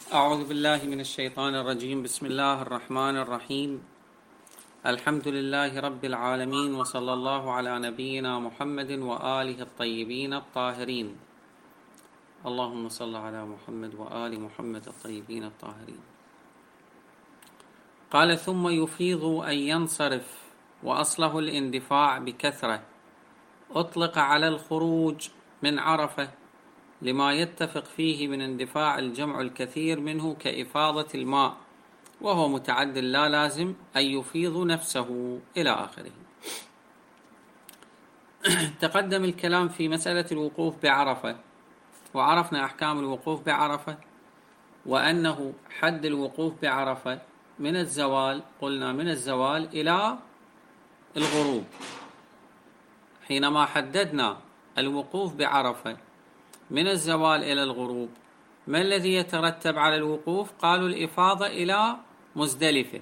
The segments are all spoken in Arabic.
أعوذ بالله من الشيطان الرجيم. بسم الله الرحمن الرحيم. الحمد لله رب العالمين، وصلى الله على نبينا محمد وآله الطيبين الطاهرين. اللهم صل على محمد وآل محمد الطيبين الطاهرين. قال: ثم يفيض أن ينصرف، وأصله الاندفاع بكثرة، أطلق على الخروج من عرفة لما يتفق فيه من اندفاع الجمع الكثير منه كإفاضة الماء، وهو متعد لا لازم أن يفيض نفسه إلى آخره. تقدم الكلام في مسألة الوقوف بعرفة، وعرفنا أحكام الوقوف بعرفة، وأنه حد الوقوف بعرفة من الزوال، قلنا من الزوال إلى الغروب. حينما حددنا الوقوف بعرفة من الزوال إلى الغروب، ما الذي يترتب على الوقوف؟ قالوا الإفاضة إلى مزدلفة.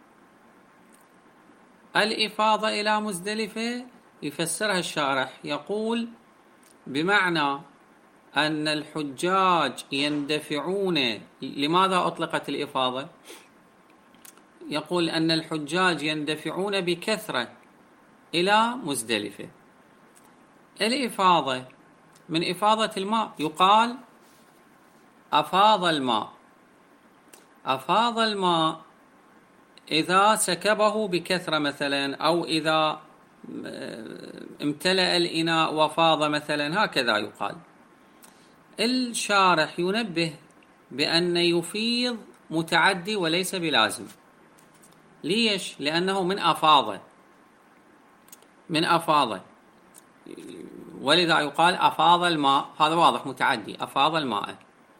الإفاضة إلى مزدلفة يفسرها الشارح، يقول بمعنى أن الحجاج يندفعون. لماذا أطلقت الإفاضة؟ يقول أن الحجاج يندفعون بكثرة إلى مزدلفة. الإفاضة من إفاضة الماء، يقال أفاض الماء. أفاض الماء إذا سكبه بكثرة مثلا، أو إذا امتلأ الإناء وفاض مثلا، هكذا يقال. الشارح ينبه بأن يفيض متعدي وليس بلازم. ليش؟ لأنه من أفاض، من أفاض، ولذا يقال أفاض الماء. هذا واضح متعدي، أفاض الماء.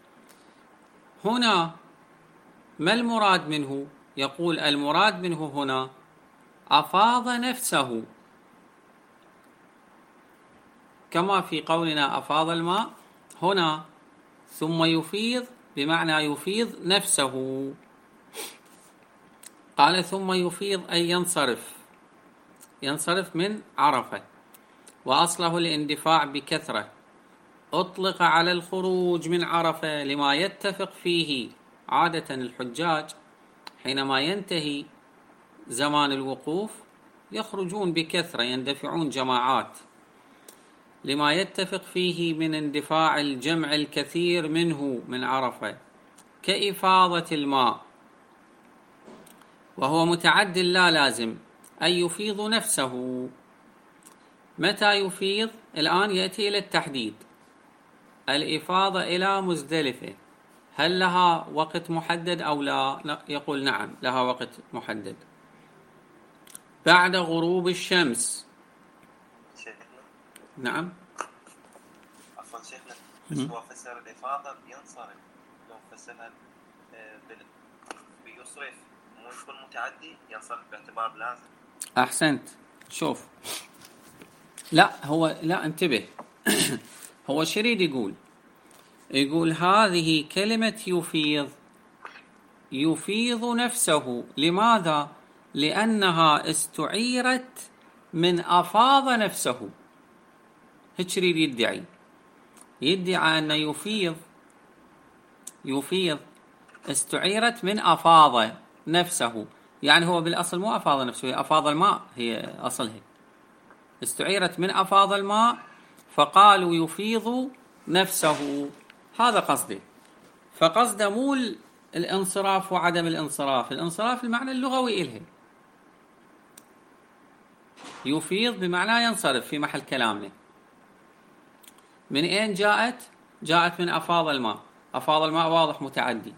هنا ما المراد منه؟ يقول المراد منه هنا أفاض نفسه، كما في قولنا أفاض الماء. هنا ثم يفيض بمعنى يفيض نفسه. قال ثم يفيض أي ينصرف، ينصرف من عرفة، وأصله الاندفاع بكثرة، أطلق على الخروج من عرفة لما يتفق فيه. عادة الحجاج حينما ينتهي زمان الوقوف يخرجون بكثرة، يندفعون جماعات، لما يتفق فيه من اندفاع الجمع الكثير منه من عرفة كإفاضة الماء، وهو متعد لا لازم أن يفيض نفسه. متى يفيض؟ الآن يأتي إلى التحديد. الإفاضة إلى مزدلفة هل لها وقت محدد أو لا؟ يقول نعم لها وقت محدد، بعد غروب الشمس. شيخنا. نعم. عفوا شيخنا، بس هو فسر الإفاضة بينصرف، لو فسرها بيصرف مو يكون متعدي، ينصرف باعتبار لازم. أحسنت. شوف، لا انتبه. هو شو يريد يقول؟ يقول هذه كلمة يفيض، يفيض نفسه. لماذا؟ لأنها استعيرت من أفاض نفسه. هيك يريد يدعي أن يفيض استعيرت من أفاض نفسه. يعني هو بالأصل مو أفاض نفسه، هي أفاض الماء، هي أصلها استعيرت من أفاض الماء، فقالوا يفيض نفسه. هذا قصده. فقصده مو الانصراف وعدم الانصراف. الانصراف المعنى اللغوي إليه، يفيض بمعنى ينصرف في محل كلامنا. من أين جاءت؟ جاءت من أفاض الماء. أفاض الماء واضح متعدي.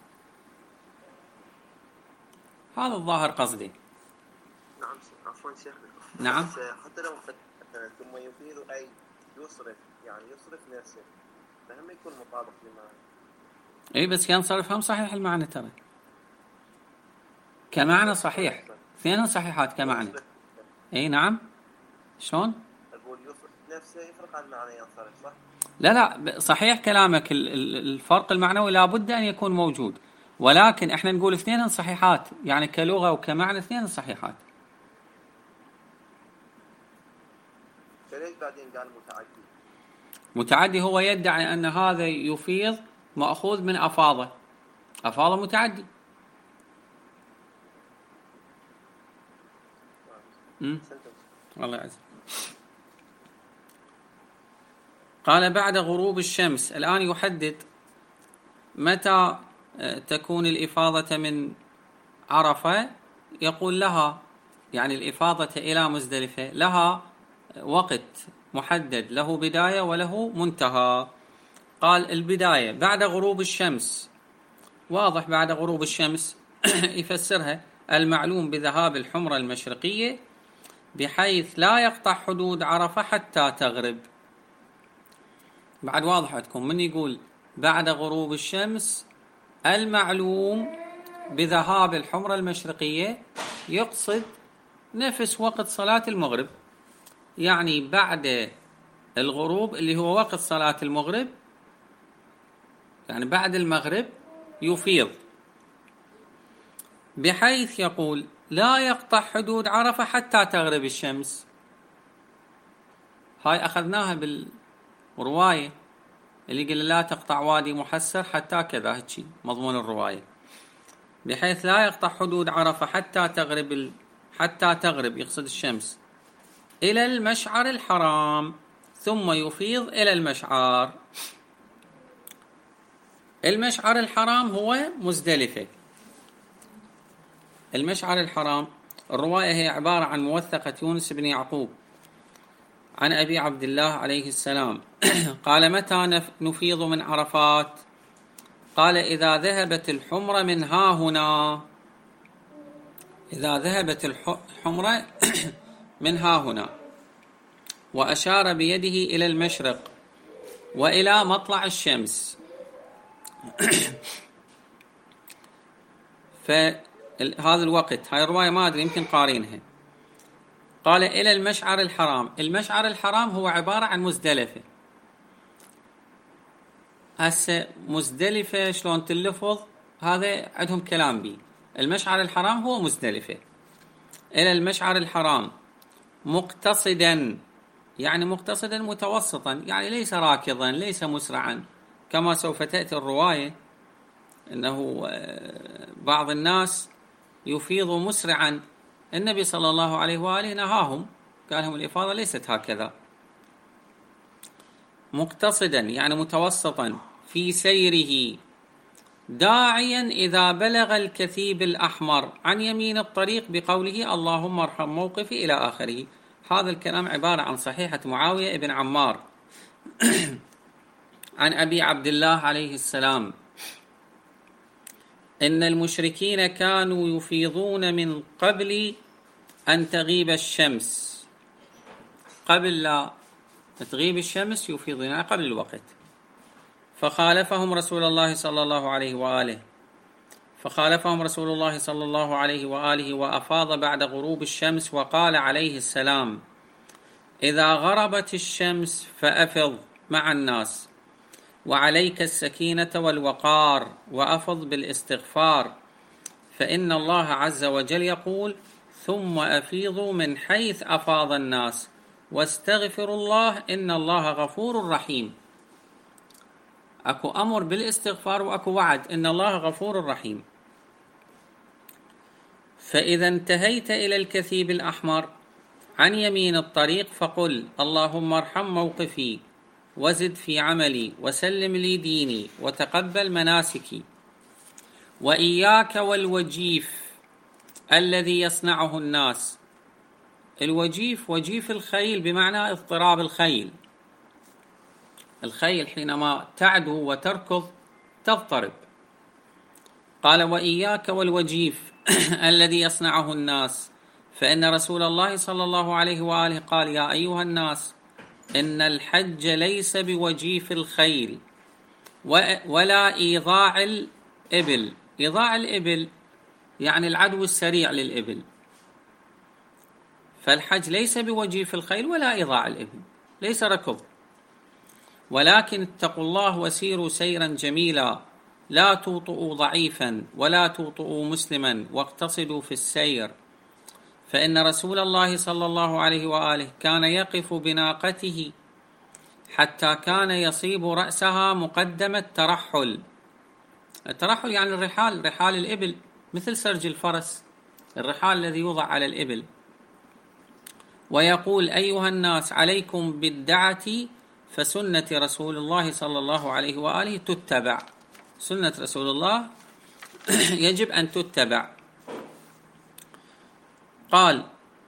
هذا الظاهر قصده. نعم عفوا شيخنا. نعم. حتى لو ثم يفيض أي يصرف، يعني يصرف نفسه، فهم يكون مطابق لما. اي بس ينصرف هم صحيح المعنى، ترى كمعنى صحيح، اثنين صحيحات كمعنى. اي نعم. شلون؟ أقول يصرف نفسه يفرق عن معنى ينصرف، صح؟ لا صحيح كلامك. الفرق المعنوي لابد أن يكون موجود، ولكن احنا نقول اثنين صحيحات، يعني كلغة وكمعنى اثنين صحيحات. فليش بعدين قال متعدي؟ متعدي هو يدعي أن هذا يفيض مأخوذ من أفاضة. أفاض متعدي. الله يعزك. قال بعد غروب الشمس. الآن يحدد متى تكون الإفاضة من عرفة. يقول لها يعني الإفاضة إلى مزدلفة لها وقت محدد، له بداية وله منتهى. قال البداية بعد غروب الشمس، واضح بعد غروب الشمس يفسرها المعلوم بذهاب الحمرة المشرقية بحيث لا يقطع حدود عرفة حتى تغرب. بعد واضح عندكم من يقول بعد غروب الشمس المعلوم بذهاب الحمرة المشرقية يقصد نفس وقت صلاة المغرب، يعني بعد الغروب اللي هو وقت صلاة المغرب، يعني بعد المغرب يفيض، بحيث يقول لا يقطع حدود عرفة حتى تغرب الشمس. هاي أخذناها بالرواية اللي قال لا تقطع وادي محسر حتى كذا، هيك مضمون الرواية، بحيث لا يقطع حدود عرفة حتى تغرب يقصد الشمس إلى المشعر الحرام ثم يفيض إلى المشعر. المشعر الحرام هو مزدلفة. المشعر الحرام الرواية هي عبارة عن موثقة يونس بن يعقوب عن أبي عبد الله عليه السلام قال متى نفيض من عرفات؟ قال إذا ذهبت الحمرة من ها هنا، إذا ذهبت الحمرة من ها هنا، وأشار بيده إلى المشرق وإلى مطلع الشمس. فهذا الوقت، هاي الرواية ما أدري يمكن قارينها، قال إلى المشعر الحرام. المشعر الحرام هو عبارة عن مزدلفة. هسه مزدلفة شلون تلفظ هذا عندهم كلام بي. المشعر الحرام هو مزدلفة. إلى المشعر الحرام مقتصدا، يعني مقتصدا متوسطا، يعني ليس راكضا ليس مسرعا كما سوف تأتي الرواية إنه بعض الناس يفيض مسرعا. النبي صلى الله عليه وآله نهاهم، قال لهم الإفاضة ليست هكذا. مقتصدا يعني متوسطا في سيره، داعيا إذا بلغ الكثيب الأحمر عن يمين الطريق بقوله اللهم ارحم موقفي إلى آخره. هذا الكلام عبارة عن صحيحة معاوية بن عمار عن أبي عبد الله عليه السلام إن المشركين كانوا يفيضون من قبل أن تغيب الشمس، قبل لا تغيب الشمس يفيضون قبل الوقت. فخالفهم رسول الله صلى الله عليه وآله وأفاض بعد غروب الشمس وقال عليه السلام إذا غربت الشمس فأفض مع الناس، وعليك السكينة والوقار، وأفض بالاستغفار، فإن الله عز وجل يقول ثم أفيضوا من حيث أفاض الناس واستغفروا الله إن الله غفور رحيم. أكو أمر بالاستغفار وأكو وعد إن الله غفور رحيم. فإذا انتهيت إلى الكثيب الأحمر عن يمين الطريق فقل اللهم ارحم موقفي وزد في عملي وسلم لي ديني وتقبل مناسكي، وإياك والوجيف الذي يصنعه الناس. الوجيف وجيف الخيل بمعنى اضطراب الخيل. الخيل حينما تعدو وتركض تضطرب. قال وإياك والوجيف الذي يصنعه الناس، فإن رسول الله صلى الله عليه وآله قال يا أيها الناس إن الحج ليس بوجيف الخيل ولا إيضاع الإبل. إيضاع الإبل يعني العدو السريع للإبل، فالحج ليس بوجيف الخيل ولا إيضاع الإبل، ليس ركض، ولكن اتقوا الله وسيروا سيرا جميلا، لا توطئوا ضعيفا ولا توطئوا مسلما واقتصدوا في السير. فإن رسول الله صلى الله عليه وآله كان يقف بناقته حتى كان يصيب رأسها مقدم الترحل، الترحل يعني الرحال، رحال الإبل، مثل سرج الفرس، الرحال الذي يوضع على الإبل. ويقول: أيها الناس عليكم بالدعة فسنة رسول الله صلى الله عليه وآله تتبع. سنة رسول الله يجب أن تتبع. قال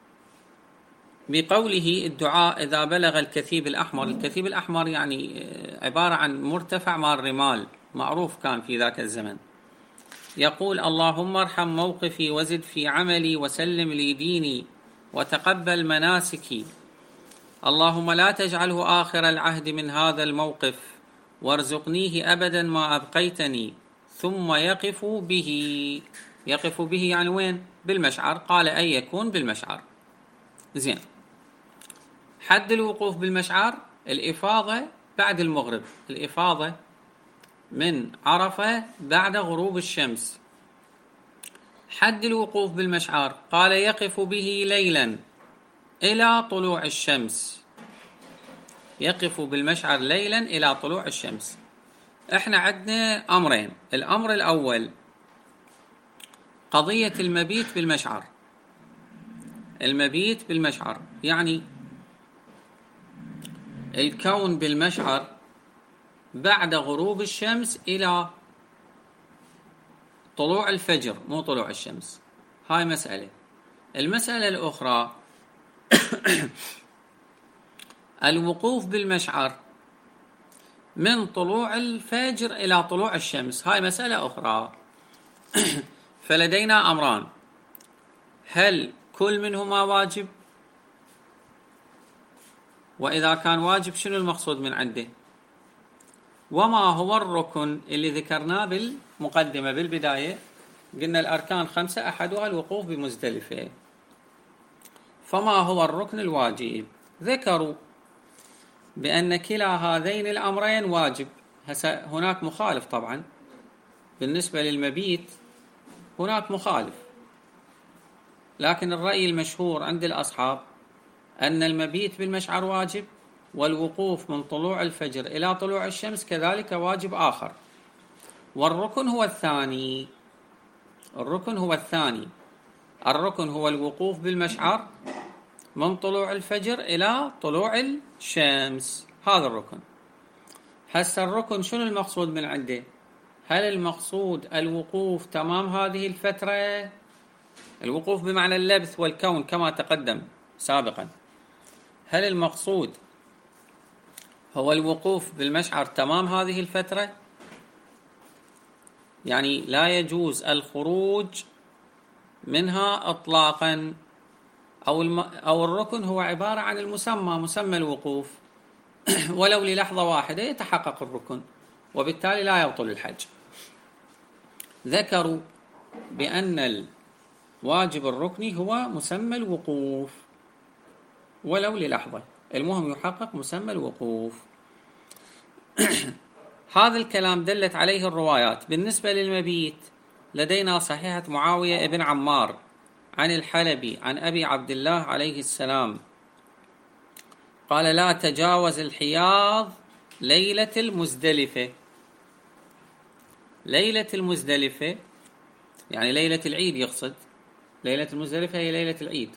بقوله: الدعاء إذا بلغ الكثيب الأحمر. الكثيب الأحمر يعني عبارة عن مرتفع مع الرمال، معروف كان في ذاك الزمن. يقول: اللهم ارحم موقفي وزد في عملي وسلم لي ديني وتقبل مناسكي. اللهم لا تجعله آخر العهد من هذا الموقف وارزقنيه أبدا ما أبقيتني. ثم يقف به. يقف به يعني وين؟ بالمشعر. قال: أن يكون بالمشعر. زين. حد الوقوف بالمشعر الإفاضة بعد المغرب، الإفاضة من عرفة بعد غروب الشمس. حد الوقوف بالمشعر قال: يقف به ليلا إلى طلوع الشمس. يقف بالمشعر ليلا إلى طلوع الشمس. احنا عندنا أمرين. الأمر الأول قضية المبيت بالمشعر. المبيت بالمشعر يعني الكون بالمشعر بعد غروب الشمس إلى طلوع الفجر، مو طلوع الشمس. هاي مسألة. المسألة الأخرى الوقوف بالمشعر من طلوع الفجر إلى طلوع الشمس. هاي مسألة أخرى. فلدينا أمران: هل كل منهما واجب؟ وإذا كان واجب شنو المقصود من عنده؟ وما هو الركن اللي ذكرناه بالمقدمة بالبداية؟ قلنا الأركان 5 أحدها الوقوف بمزدلفة. فما هو الركن الواجب؟ ذكروا بأن كلا هذين الأمرين واجب. هناك مخالف طبعا بالنسبة للمبيت، هناك مخالف، لكن الرأي المشهور عند الأصحاب أن المبيت بالمشعر واجب، والوقوف من طلوع الفجر إلى طلوع الشمس كذلك واجب آخر. والركن هو الثاني. الركن هو الثاني. الركن هو الوقوف بالمشعر من طلوع الفجر إلى طلوع الشمس. هذا الركن. هسه الركن شنو المقصود من عنده؟ هل المقصود الوقوف تمام هذه الفترة؟ الوقوف بمعنى اللبث والكون كما تقدم سابقا. هل المقصود هو الوقوف بالمشعر تمام هذه الفترة؟ يعني لا يجوز الخروج منها إطلاقا، أو الركن هو عبارة عن مسمى الوقوف ولو للحظة واحدة يتحقق الركن، وبالتالي لا يبطل الحج. ذكروا بأن الواجب الركني هو مسمى الوقوف ولو للحظة، المهم يحقق مسمى الوقوف. هذا الكلام دلت عليه الروايات. بالنسبة للمبيت لدينا صحيحة معاوية ابن عمار عن الحلبي عن أبي عبد الله عليه السلام قال: لا تجاوز الحياض ليلة المزدلفة. ليلة المزدلفة يعني ليلة العيد، يقصد ليلة المزدلفة هي ليلة العيد.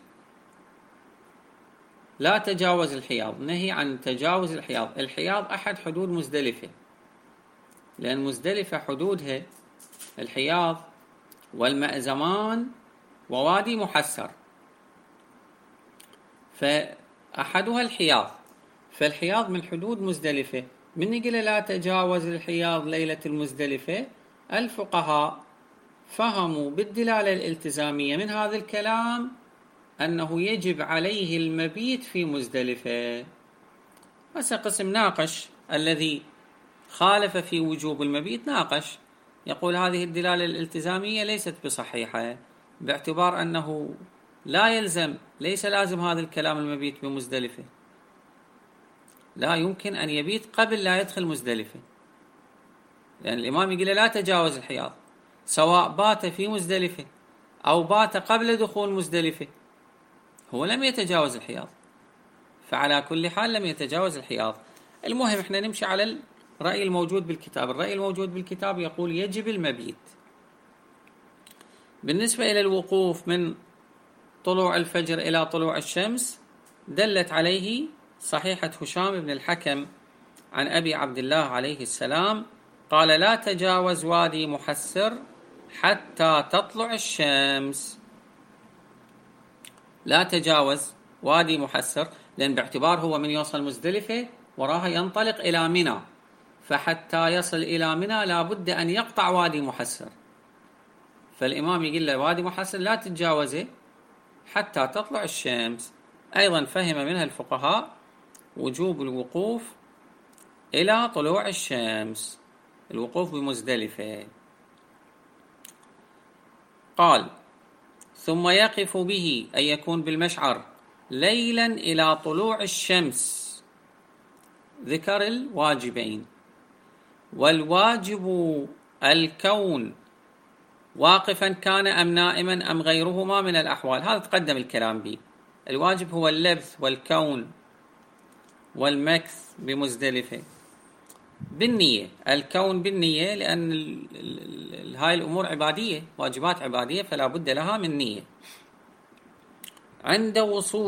لا تجاوز الحياض، نهي عن تجاوز الحياض. الحياض أحد حدود مزدلفة، لأن مزدلفة حدودها الحياض والمأزمان ووادي محسر، فأحدها الحياض. فالحياض من حدود مزدلفة. من يقول لا تجاوز الحياض ليلة المزدلفة، الفقهاء فهموا بالدلالة الالتزامية من هذا الكلام أنه يجب عليه المبيت في مزدلفة. هسه قسم ناقش، الذي خالف في وجوب المبيت ناقش، يقول هذه الدلالة الالتزامية ليست بصحيحة، باعتبار أنه لا يلزم، ليس لازم هذا الكلام المبيت بمزدلفة. لا يمكن أن يبيت قبل لا يدخل مزدلفة، لأن الإمام يقول لا تجاوز الحياض، سواء بات في مزدلفة أو بات قبل دخول مزدلفة، هو لم يتجاوز الحياض، فعلى كل حال لم يتجاوز الحياض. المهم احنا نمشي على الرأي الموجود بالكتاب. الرأي الموجود بالكتاب يقول يجب المبيت. بالنسبة إلى الوقوف من طلوع الفجر إلى طلوع الشمس دلت عليه صحيحة هشام بن الحكم عن أبي عبد الله عليه السلام قال لا تجاوز وادي محسر حتى تطلع الشمس. لا تجاوز وادي محسر، لأن باعتبار هو من يوصل مزدلفة وراها ينطلق إلى منى، فحتى يصل إلى منى لابد أن يقطع وادي محسر، فالإمام يقول له وادي محسر لا تتجاوزه حتى تطلع الشمس. أيضا فهم منها الفقهاء وجوب الوقوف إلى طلوع الشمس، الوقوف بمزدلفة. قال ثم يقف به أي يكون بالمشعر ليلا إلى طلوع الشمس. ذكر الواجبين، والواجب الكون واقفا كان أم نائما أم غيرهما من الأحوال، هذا تقدم الكلام به. الواجب هو اللبث والكون والمكث بمزدلفة بالنية، الكون بالنية، لأن هاي الأمور عبادية، واجبات عبادية، فلا بد لها من نية. عند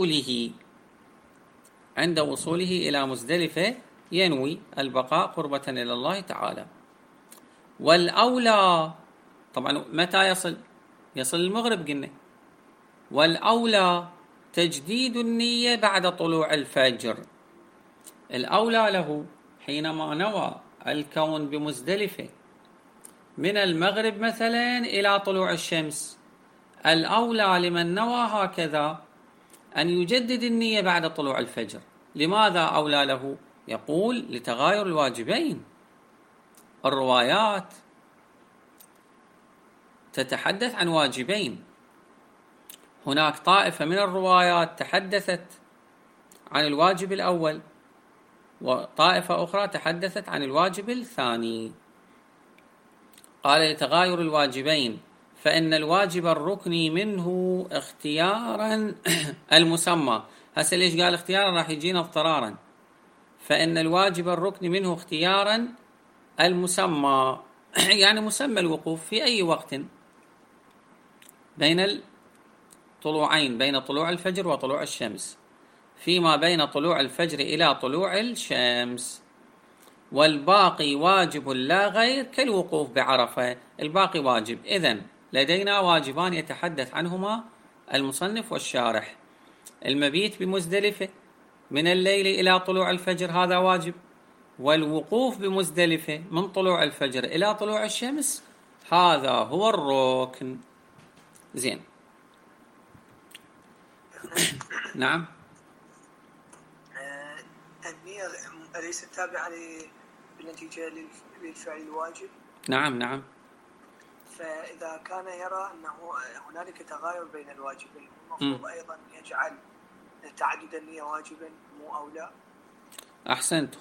وصوله إلى مزدلفة ينوي البقاء قربة إلى الله تعالى. والأولى طبعا متى يصل المغرب قلنا، والأولى تجديد النية بعد طلوع الفجر. الأولى له حينما نوى الكون بمزدلفة من المغرب مثلا إلى طلوع الشمس، الأولى لمن نوى هكذا أن يجدد النية بعد طلوع الفجر. لماذا أولى له؟ يقول لتغاير الواجبين. الروايات تتحدث عن واجبين، هناك طائفة من الروايات تحدثت عن الواجب الأول، وطائفة أخرى تحدثت عن الواجب الثاني. قال لتغاير الواجبين فإن الواجب الركني منه اختيارا المسمى. هسه ليش قال اختيارا؟ راح يجينا اضطرارا. فإن الواجب الركني منه اختيارا المسمى يعني مسمى الوقوف في أي وقت بين الطلوعين، بين طلوع الفجر وطلوع الشمس، فيما بين طلوع الفجر إلى طلوع الشمس. والباقي واجب لا غير كالوقوف بعرفة، الباقي واجب. إذن لدينا واجبان يتحدث عنهما المصنف والشارح: المبيت بمزدلفة من الليل إلى طلوع الفجر هذا واجب، والوقوف بمزدلفة من طلوع الفجر إلى طلوع الشمس هذا هو الركن. زين. نعم. النية أليست تابعة بالنتيجة للفعل الواجب؟ نعم. فإذا كان يرى أنه هنالك تغاير بين الواجبين، المفروض أيضا يجعل تعدد النية واجبا مو أولى؟ أحسنت.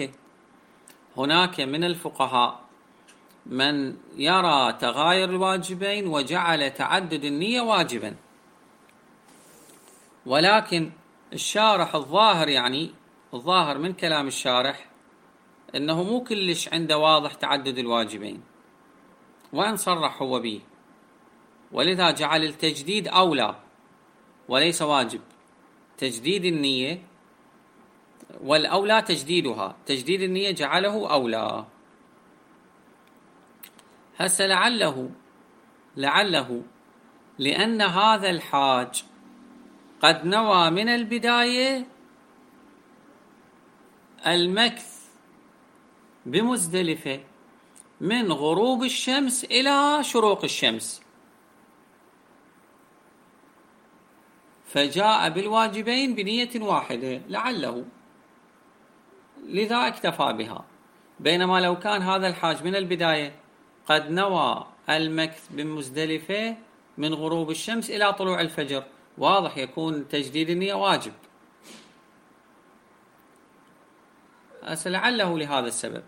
هناك من الفقهاء من يرى تغاير الواجبين وجعل تعدد النية واجبا، ولكن الشارح الظاهر من كلام الشارح أنه مو كلش عنده واضح تعدد الواجبين، وإن صرح هو به، ولذا جعل التجديد أولى وليس واجب. تجديد النية والأولى تجديدها، تجديد النية جعله أولى. هسه لعله لأن هذا الحاج قد نوى من البداية المكث بمزدلفة من غروب الشمس إلى شروق الشمس، فجاء بالواجبين بنية واحدة لعله، لذا اكتفى بها. بينما لو كان هذا الحاج من البداية قد نوى المكث بمزدلفة من غروب الشمس إلى طلوع الفجر، واضح يكون تجديد النية واجب. لعله لهذا السبب.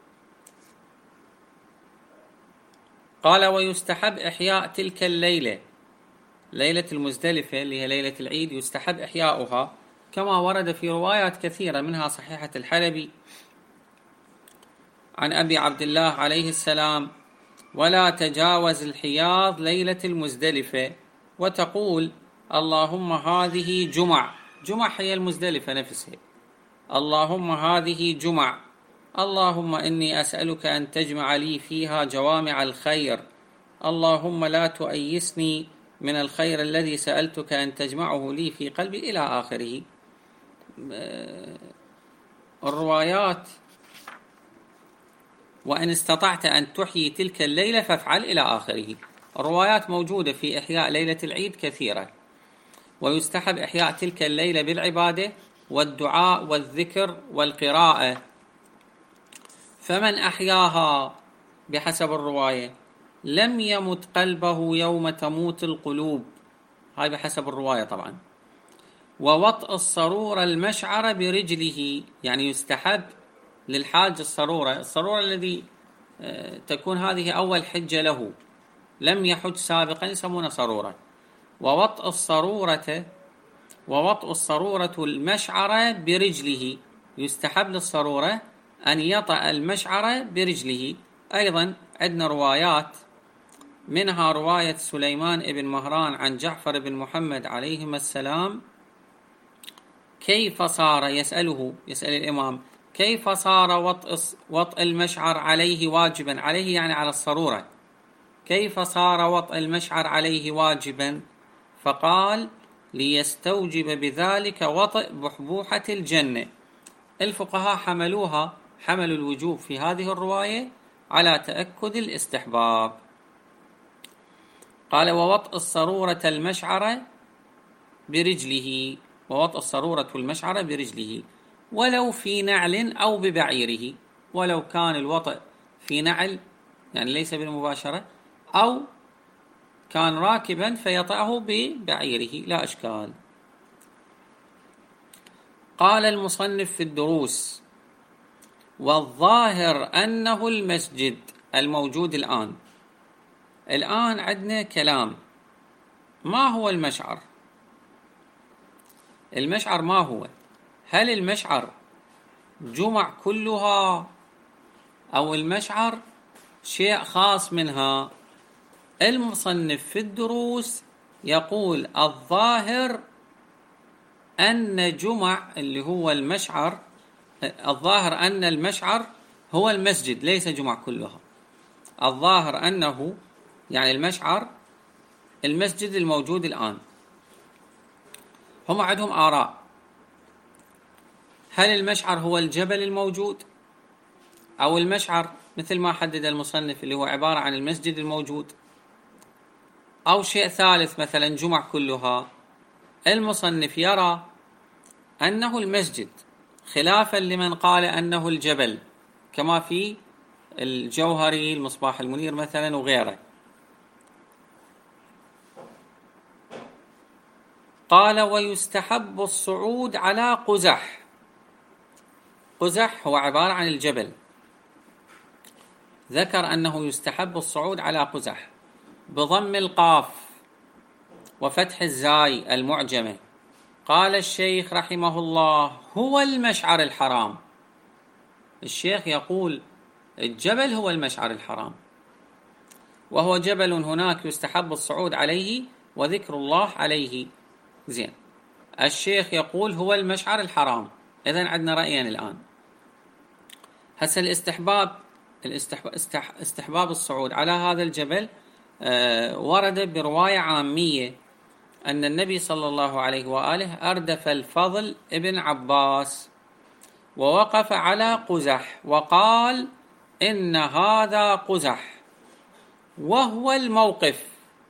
قال ويستحب إحياء تلك الليلة، ليلة المزدلفة اللي هي ليلة العيد، يستحب إحياؤها كما ورد في روايات كثيرة منها صحيحة الحلبي عن أبي عبد الله عليه السلام: ولا تجاوز الحياض ليلة المزدلفة، وتقول: اللهم هذه جمع. جمع هي المزدلفة نفسها. اللهم هذه جمع، اللهم إني أسألك أن تجمع لي فيها جوامع الخير، اللهم لا تؤيسني من الخير الذي سألتك أن تجمعه لي في قلبي، إلى آخره. الروايات: وإن استطعت أن تحيي تلك الليلة فافعل، إلى آخره. الروايات موجودة في إحياء ليلة العيد كثيرة، ويستحب إحياء تلك الليلة بالعبادة والدعاء والذكر والقراءة. فمن أحياها بحسب الرواية لم يمت قلبه يوم تموت القلوب، هاي بحسب الرواية طبعا. ووطء الصرور المشعر برجله، يعني يستحب للحاج الصرورة الذي تكون هذه أول حجة له، لم يحج سابقا، يسمونه صرورة. ووطء الصرورة المشعر برجله، يستحب للصرورة أن يطأ المشعر برجله. أيضا عندنا روايات، منها رواية سليمان بن مهران عن جعفر بن محمد عليهما السلام: كيف صار، يسأل الإمام: كيف صار وطء المشعر عليه واجبا؟ عليه يعني على الصرورة. كيف صار وطء المشعر عليه واجبا؟ فقال: ليستوجب بذلك وطئ بحبوحة الجنة. الفقهاء حملوا الوجوب في هذه الرواية على تأكد الاستحباب. قال: ووطء الصرورة المشعر برجله، ووطء الصرورة المشعر برجله ولو في نعل أو ببعيره. ولو كان الوطئ في نعل يعني ليس بالمباشرة، أو كان راكبا فيطأه ببعيره، لا أشكال. قال المصنف في الدروس: والظاهر أنه المسجد الموجود الآن عندنا كلام. ما هو المشعر؟ المشعر ما هو؟ هل المشعر جمع كلها، أو المشعر شيء خاص منها؟ المصنف في الدروس يقول: الظاهر أن جمع اللي هو المشعر، الظاهر أن المشعر هو المسجد، ليس جمع كلها. الظاهر أنه يعني المشعر المسجد الموجود الآن. هم عندهم آراء: هل المشعر هو الجبل الموجود، أو المشعر مثل ما حدد المصنف اللي هو عبارة عن المسجد الموجود، أو شيء ثالث مثلا جمع كلها. المصنف يرى أنه المسجد، خلافا لمن قال أنه الجبل، كما في الجوهري، المصباح المنير مثلا وغيره. قال: ويستحب الصعود على قزح. قزح هو عبارة عن الجبل، ذكر أنه يستحب الصعود على قزح بضم القاف وفتح الزاي المعجمة. قال الشيخ رحمه الله: هو المشعر الحرام. الشيخ يقول الجبل هو المشعر الحرام، وهو جبل هناك يستحب الصعود عليه وذكر الله عليه. زين، الشيخ يقول هو المشعر الحرام. إذن عندنا رأيين الآن. هسه استحباب الصعود على هذا الجبل ورد برواية عامية أن النبي صلى الله عليه وآله أردف الفضل ابن عباس ووقف على قزح وقال: إن هذا قزح وهو الموقف.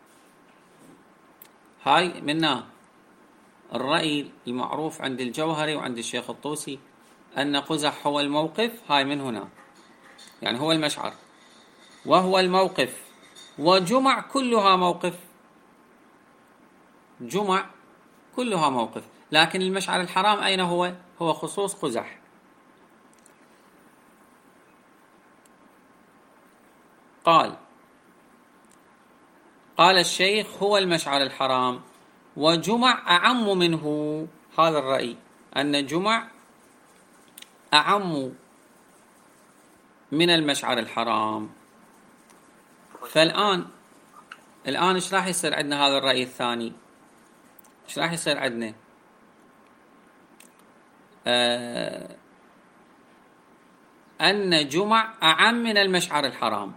هاي منا الرأي المعروف عند الجوهري وعند الشيخ الطوسي، أن قزح هو الموقف. هاي من هنا يعني هو المشعر وهو الموقف، وجمع كلها موقف، جمع كلها موقف. لكن المشعر الحرام أين هو؟ هو خصوص قزح. قال الشيخ: هو المشعر الحرام، وجمع أعم منه. هذا الرأي، أن جمع أعم من المشعر الحرام. فالآن ايش راح يصير عندنا هذا الرأي الثاني؟ ايش راح يصير عندنا؟ أن جمع أعم من المشعر الحرام،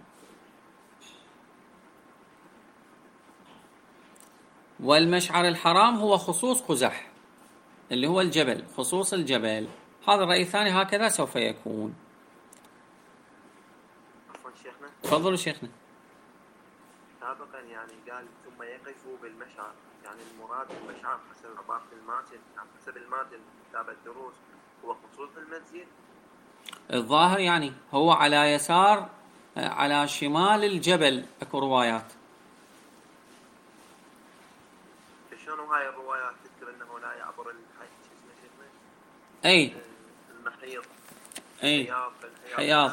والمشعر الحرام هو خصوص قزح اللي هو الجبل، خصوص الجبل. هذا الرأي الثاني هكذا سوف يكون. عفوا شيخنا. تفضلوا شيخنا. سابقا يعني قال ثم يقفوا بالمشعر، يعني المراد بالمشعر حسب عبارة الماتن، حسب الماتن كتاب الدروس هو خصوص المسجد. الظاهر يعني هو على يسار، على شمال الجبل. اكو روايات. شلون هاي الروايات تذكر انه لا يعبر الحي اي المحيط، اي حياض.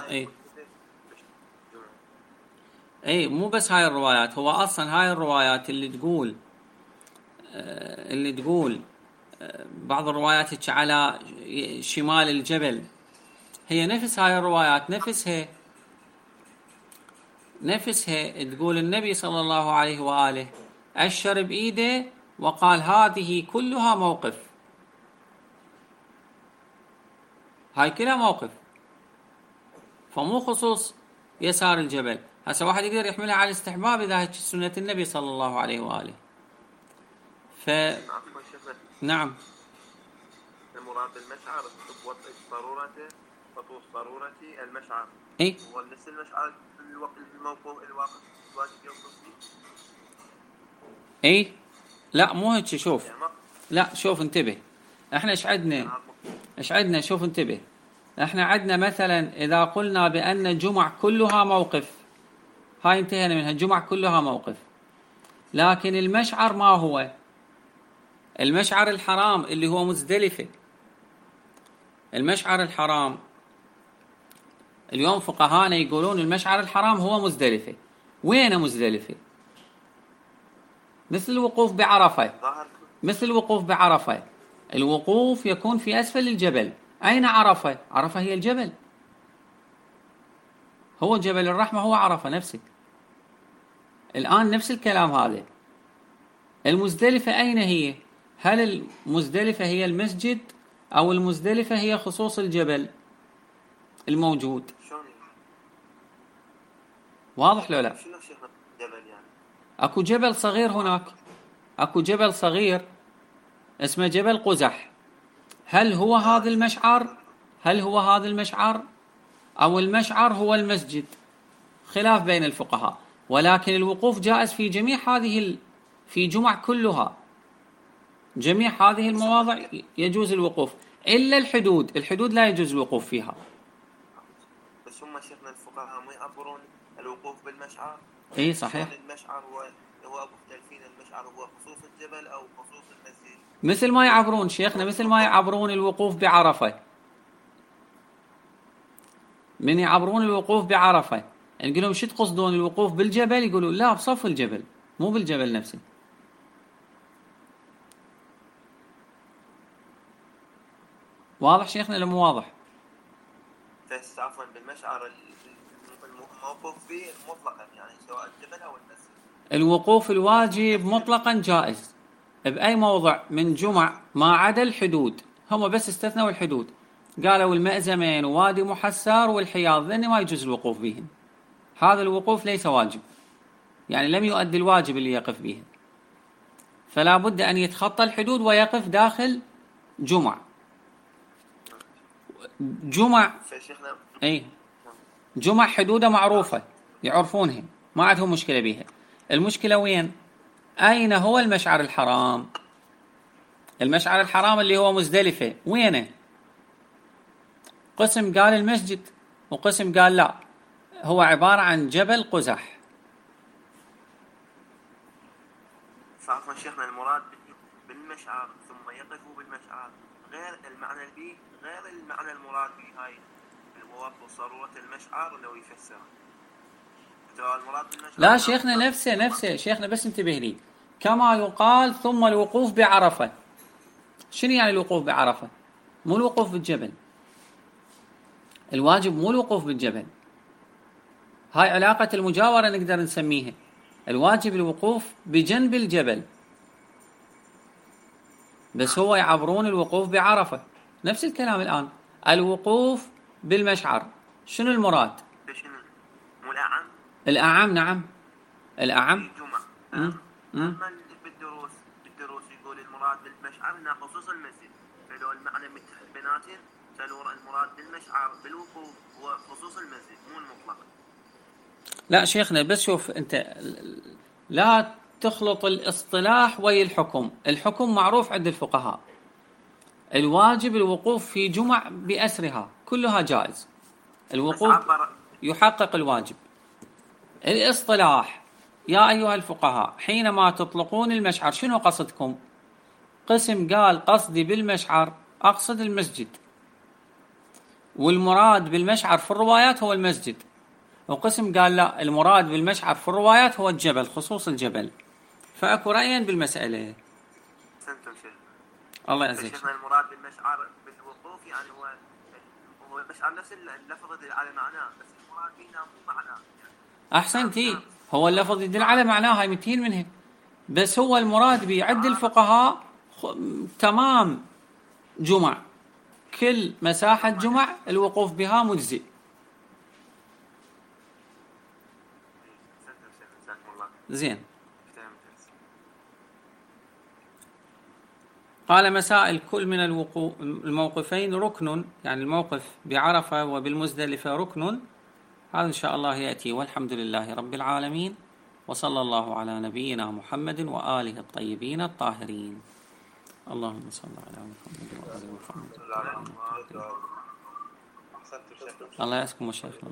اي مو بس هاي الروايات، هو اصلا هاي الروايات اللي تقول بعض الروايات على شمال الجبل، هي نفس هاي الروايات، نفسها تقول النبي صلى الله عليه وآله أشر بإيده وقال هذه كلها موقف، هاي كلها موقف، فمو خصوص يسار الجبل. هسه واحد يقدر يحملها على الاستحباب إذا هيك سنة النبي صلى الله عليه وآله. نعم. المراد بالمشعر وطئ ضرورته، وطوس ضرورتي المشعر. اي هو نفس المشعر الموقوف الواقف الواجب يوقف فيه. اي لا مو هيك. شوف لا شوف انتبه، احنا ايش عندنا شوف انتبه. احنا عندنا مثلا اذا قلنا بان جمع كلها موقف، هاي انتهينا منها، جمع كلها موقف. لكن المشعر ما هو؟ المشعر الحرام اللي هو مزدلفة. المشعر الحرام اليوم فقهانا يقولون المشعر الحرام هو مزدلفة. وين مزدلفة؟ مثل الوقوف بعرفة. الوقوف يكون في أسفل الجبل. أين عرفة؟ عرفة هي الجبل، هو جبل الرحمة، هو عرفة نفسه. الآن نفس الكلام هذا. المزدلفة أين هي؟ هل المزدلفة هي المسجد أو المزدلفة هي خصوص الجبل الموجود؟ واضح لو لا؟ أكو جبل صغير هناك، أكو جبل صغير اسمه جبل قزح. هل هو هذا المشعر أو المشعر هو المسجد؟ خلاف بين الفقهاء. ولكن الوقوف جائز في جميع في جمع كلها، جميع هذه المواضع يجوز الوقوف إلا الحدود لا يجوز الوقوف فيها. بس هم شيخنا الفقهاء ما يعبرون الوقوف بالمشعر. اي صحيح. المشعر هو مختلفين، المشعر هو خصوص الجبل أو خصوص المسجد، مثل ما يعبرون شيخنا، مثل ما يعبرون الوقوف بعرفة. من يعبرون الوقوف بعرفة نقول لهم شو تقصدون الوقوف بالجبل؟ يقولوا لا، بصف الجبل مو بالجبل نفسه. واضح شيخنا ولا مو واضح؟ بس عفوا بالمشعر الموقوف فيه مطلقا، يعني سواء الجبل أو المسجد. الوقوف الواجب مطلقا جائز بأي موضع من جمع ما عدا الحدود. هم بس استثنوا الحدود، قالوا المأزمين ووادي محسار والحياض لأن ما يجوز الوقوف بهم. هذا الوقوف ليس واجب، يعني لم يؤدي الواجب اللي يقف به، فلا بد أن يتخطى الحدود ويقف داخل جمع. جمع حدودها معروفة يعرفونها، ما عندهم مشكلة بها. المشكلة وين؟ أين هو المشعر الحرام؟ المشعر الحرام اللي هو مزدلفة وينه؟ قسم قال المسجد وقسم قال لا، هو عبارة عن جبل قزح. فعفوا شيخنا المراد بالمشعر ثم يقفوا بالمشعر غير المعنى به، غير المعنى المراد به هاي الوقف وصارورة المشعر لو يفسر. لا شيخنا نفسه شيخنا، بس انتبه لي. كما يقال ثم الوقوف بعرفة. شنو يعني الوقوف بعرفة؟ مو الوقوف بالجبل. الواجب مو الوقوف بالجبل، هاي علاقة المجاورة نقدر نسميها. الواجب الوقوف بجنب الجبل، بس هو يعبرون الوقوف بعرفة. نفس الكلام الآن، الوقوف بالمشعر شنو المراد؟ مو الأعم؟ الأعم، نعم الأعم. أما بالدروس يقول المراد بالمشعر إنه خصوص المسجد، فلو المعنى بيناتهم المراد بالمشعر بالوقوف هو خصوص المسجد مو المطلق. لا شيخنا، بس شوف أنت لا تخلط الاصطلاح ويا الحكم. الحكم معروف عند الفقهاء، الواجب الوقوف في جمع بأسرها كلها جائز، الوقوف يحقق الواجب. الاصطلاح يا أيها الفقهاء حينما تطلقون المشعر شنو قصدكم؟ قسم قال قصدي بالمشعر أقصد المسجد، والمراد بالمشعر في الروايات هو المسجد، وقسم قال لا، المراد بالمشعر في الروايات هو الجبل، خصوص الجبل. فأكو رأيين بالمسألة. الله يعزك. شيخنا المراد بالمشعر بالوقوف يعني هو المشعر نفس اللفظ يدل على معناه، بس المراد بينا مو معناه. أحسنتي، هو اللفظ يدل على معناه، هاي متين منه، بس هو المراد بيعد الفقهاء تمام جمع، كل مساحة جمع الوقوف بها مجزئ. زين. قال مسائل كل من الموقفين ركن، يعني الموقف بعرفة وبالمزدلفة ركن. هذا إن شاء الله يأتي، والحمد لله رب العالمين، وصلى الله على نبينا محمد وآله الطيبين الطاهرين. اللهم صل على محمد وآل محمد. الله يسكن مشايخنا.